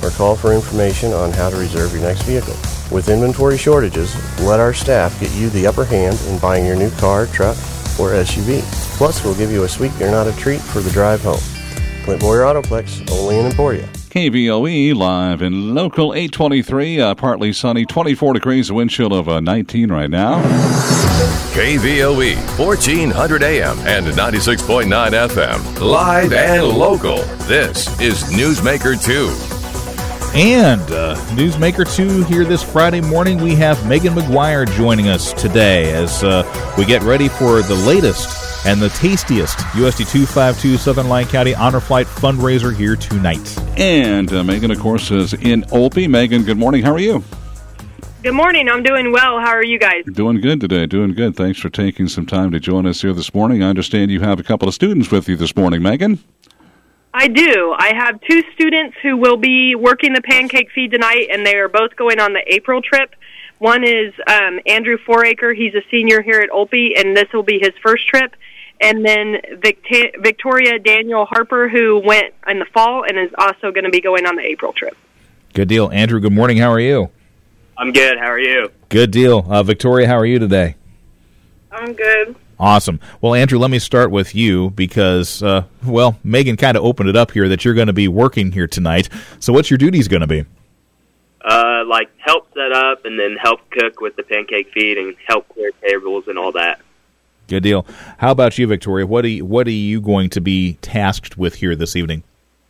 or call for information on how to reserve your next vehicle. With inventory shortages, let our staff get you the upper hand in buying your new car, truck, or SUV. Plus, we'll give you a sweet You're Not a Treat for the drive home. Clint Boyer Autoplex, only in Emporia. KVOE live in local 823, partly sunny, 24 degrees, a wind chill of 19 right now. KVOE, 1400 AM and 96.9 FM, live and local. This is Newsmaker 2. And Newsmaker 2 here this Friday morning. We have Megan McGuire joining us today as we get ready for the latest and the tastiest USD 252 Southern Lyon County Honor Flight fundraiser here tonight. And Megan, of course, is in Olpe. Megan, good morning. How are you? Good morning. I'm doing well. How are you guys? Doing good today. Doing good. Thanks for taking some time to join us here this morning. I understand you have a couple of students with you this morning, Megan. I do. I have two students who will be working the pancake feed tonight, and they are both going on the April trip. One is Andrew Foraker. He's a senior here at Olpe, and this will be his first trip. And then Victoria Daniel Harper, who went in the fall and is also going to be going on the April trip. Good deal. Andrew, good morning. How are you? I'm good. How are you? Good deal. Victoria, how are you today? I'm good. Awesome. Well, Andrew, let me start with you because, Megan kind of opened it up here that you're going to be working here tonight. So what's your duties going to be? Help set up and then help cook with the pancake feed and help clear tables and all that. Good deal. How about you, Victoria? What are you going to be tasked with here this evening?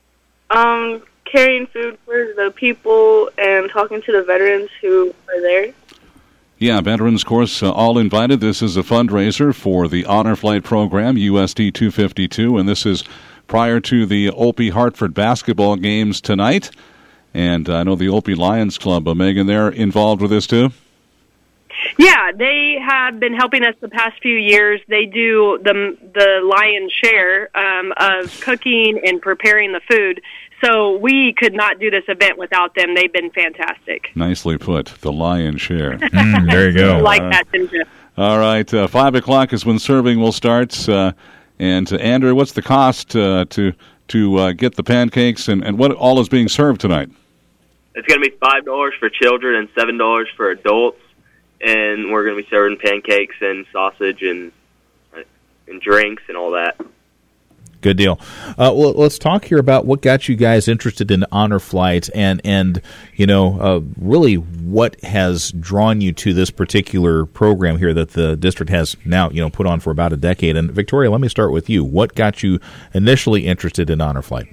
Carrying food for the people and talking to the veterans who are there. Yeah, veterans, of course, all invited. This is a fundraiser for the Honor Flight program, USD 252, and this is prior to the Olpe Hartford basketball games tonight. And I know the Olpe Lions Club, Megan, they're involved with this too? Yeah, they have been helping us the past few years. They do the lion's share of cooking and preparing the food. So we could not do this event without them. They've been fantastic. Nicely put, the lion's share. There you go. I like that, didn't you? All right, 5 o'clock is when serving will start. And Andrew, what's the cost to get the pancakes and what all is being served tonight? It's going to be $5 for children and $7 for adults. And we're going to be serving pancakes and sausage and drinks and all that. Good deal. Well, let's talk here about what got you guys interested in Honor Flight and really what has drawn you to this particular program here that the district has now, put on for about a decade. And Victoria, let me start with you. What got you initially interested in Honor Flight?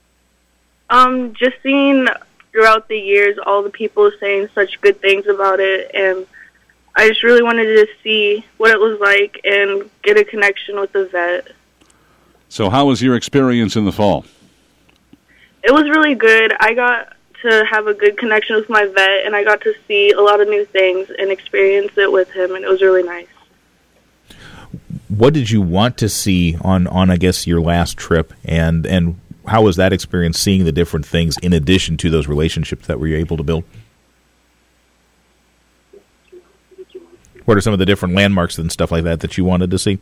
Just seeing throughout the years all the people saying such good things about it, and I just really wanted to see what it was like and get a connection with the vet. So how was your experience in the fall? It was really good. I got to have a good connection with my vet, and I got to see a lot of new things and experience it with him, and it was really nice. What did you want to see on I guess, your last trip, and how was that experience seeing the different things in addition to those relationships that were you able to build? What are some of the different landmarks and stuff like that you wanted to see?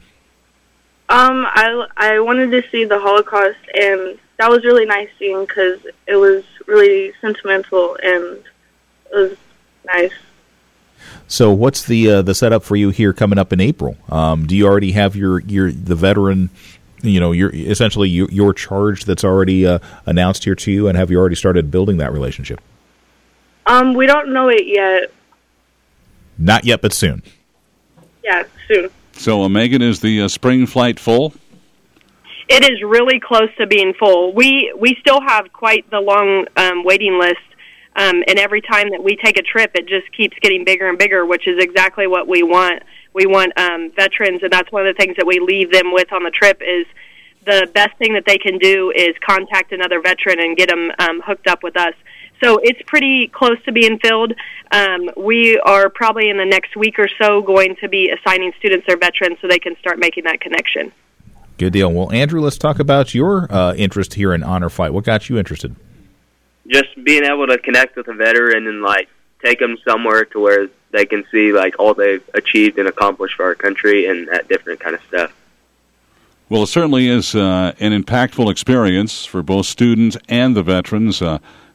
I wanted to see the Holocaust, and that was really nice seeing because it was really sentimental and it was nice. So, what's the setup for you here coming up in April? Do you already have the veteran, your essentially your charge that's already announced here to you, and have you already started building that relationship? We don't know it yet. Not yet, but soon. Yeah, soon. So, Megan, is the spring flight full? It is really close to being full. We still have quite the long waiting list, and every time that we take a trip, it just keeps getting bigger and bigger, which is exactly what we want. We want veterans, and that's one of the things that we leave them with on the trip is the best thing that they can do is contact another veteran and get them hooked up with us. So it's pretty close to being filled. We are probably in the next week or so going to be assigning students their veterans so they can start making that connection. Good deal. Well, Andrew, let's talk about your interest here in Honor Flight. What got you interested? Just being able to connect with a veteran and, take them somewhere to where they can see, all they've achieved and accomplished for our country and that different kind of stuff. Well, it certainly is an impactful experience for both students and the veterans.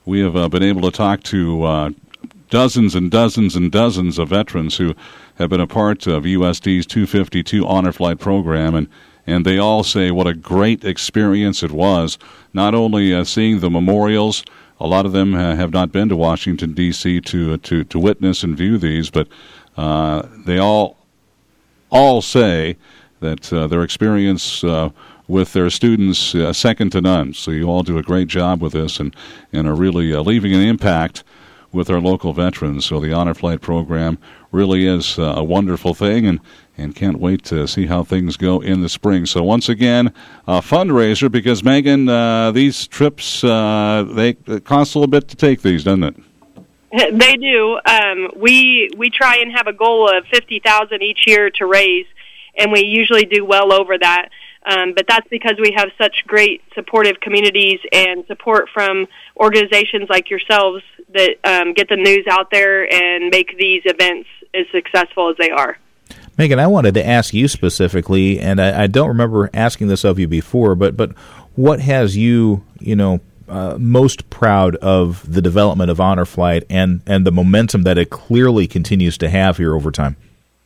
we have been able to talk to dozens and dozens and dozens of veterans who have been a part of USD's 252 Honor Flight program, and they all say what a great experience it was, not only seeing the memorials. A lot of them have not been to Washington, D.C. to witness and view these, but they all say that their experience with their students second to none. So you all do a great job with this and are really leaving an impact with our local veterans. So the Honor Flight program really is a wonderful thing, and can't wait to see how things go in the spring. So once again, a fundraiser, because, Megan, these trips, they cost a little bit to take these, doesn't it? They do. We try and have a goal of $50,000 each year to raise, and we usually do well over that. But that's because we have such great supportive communities and support from organizations like yourselves that get the news out there and make these events as successful as they are. Megan, I wanted to ask you specifically, and I don't remember asking this of you before, but what has you, most proud of the development of Honor Flight and the momentum that it clearly continues to have here over time?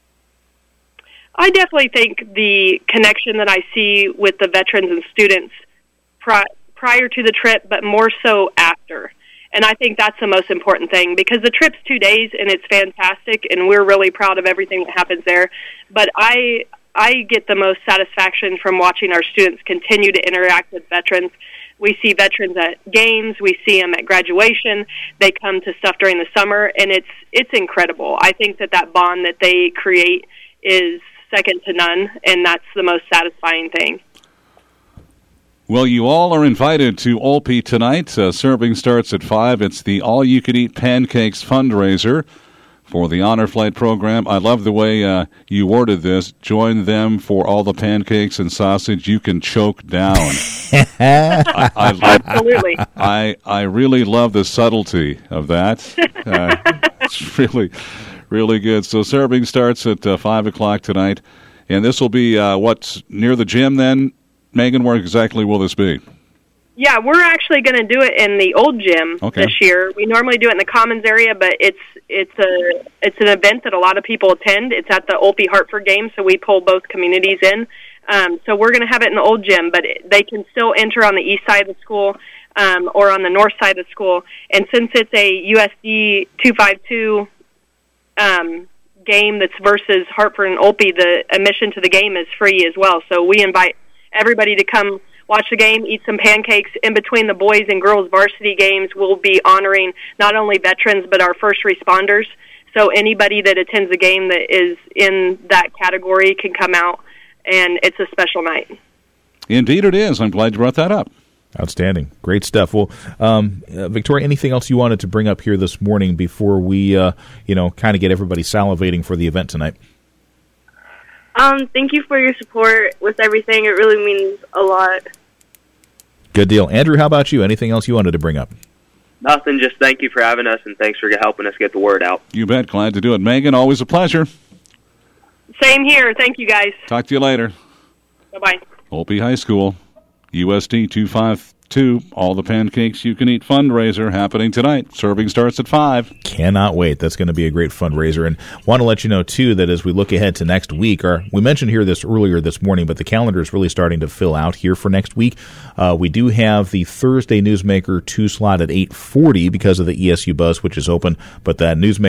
I definitely think the connection that I see with the veterans and students prior to the trip, but more so after. And I think that's the most important thing, because the trip's 2 days and it's fantastic, and we're really proud of everything that happens there. But I get the most satisfaction from watching our students continue to interact with veterans. We see veterans at games, we see them at graduation, they come to stuff during the summer, and it's incredible. I think that bond that they create is second to none, and that's the most satisfying thing. Well, you all are invited to Olpe tonight. Serving starts at 5. It's the All-You-Can-Eat Pancakes fundraiser for the Honor Flight program. I love the way you worded this. Join them for all the pancakes and sausage you can choke down. Absolutely. I really love the subtlety of that. It's really, really good. So serving starts at 5 o'clock tonight. And this will be, what's near the gym then? Megan, where exactly will this be? Yeah, we're actually going to do it in the old gym this year. We normally do it in the Commons area, but it's an event that a lot of people attend. It's at the Olpe Hartford game, so we pull both communities in. So we're going to have it in the old gym, but they can still enter on the east side of the school or on the north side of the school. And since it's a USD 252 game that's versus Hartford and Olpe, the admission to the game is free as well. So we invite everybody to come watch the game, eat some pancakes. In between the boys and girls varsity games, we'll be honoring not only veterans but our first responders. So anybody that attends the game that is in that category can come out, and it's a special night. Indeed it is. I'm glad you brought that up. Outstanding. Great stuff. Well, Victoria, anything else you wanted to bring up here this morning before we, kind of get everybody salivating for the event tonight? Thank you for your support with everything. It really means a lot. Good deal. Andrew, how about you? Anything else you wanted to bring up? Nothing. Just thank you for having us, and thanks for helping us get the word out. You bet. Glad to do it. Megan, always a pleasure. Same here. Thank you, guys. Talk to you later. Bye-bye. Olpe High School, USD 252, All the Pancakes You Can Eat fundraiser happening tonight. Serving starts at 5. Cannot wait. That's going to be a great fundraiser. And want to let you know, too, that as we look ahead to next week, we mentioned here this earlier this morning, but the calendar is really starting to fill out here for next week. We do have the Thursday Newsmaker 2 slot at 8:40 because of the ESU bus, which is open, but that Newsmaker